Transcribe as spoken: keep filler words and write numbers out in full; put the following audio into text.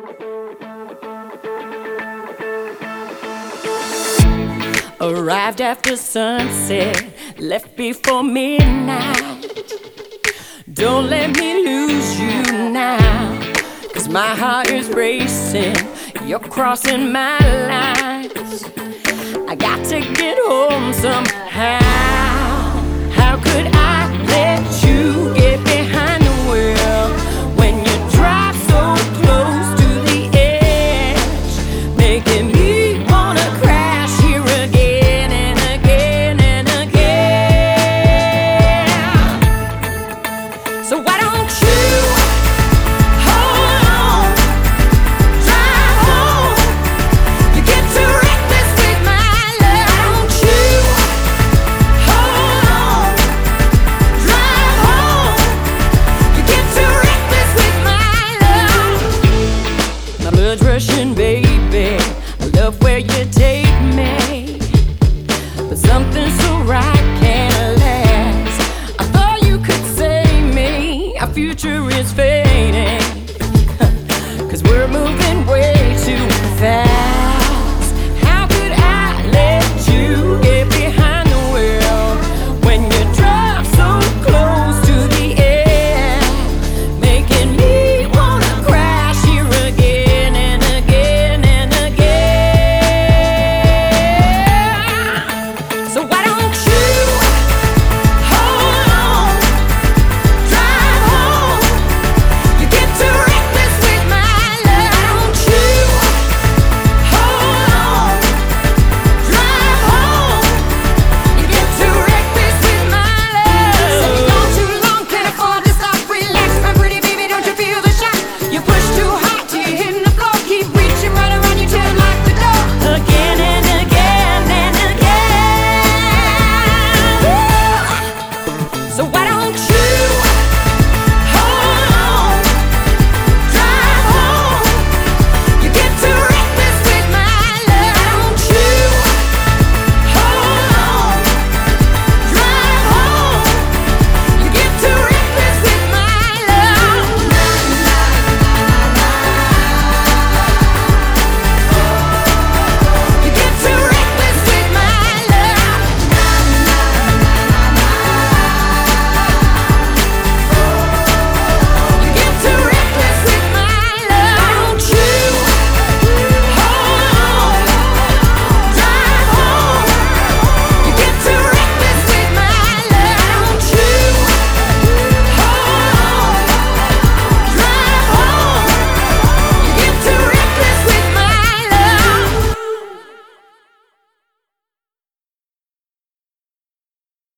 Arrived after sunset, left before midnight. Don't let me lose you now, 'cause my heart is racing, you're crossing my lines. I got to get home somehow. How could I let you get behind the wheel when you drive so close to the edge, making me wanna crash here again and again and again? So why don't you hold on, drive home? You get too reckless with my love. Why don't you hold on, drive home? You get too reckless with my love. My blood's rushing, baby.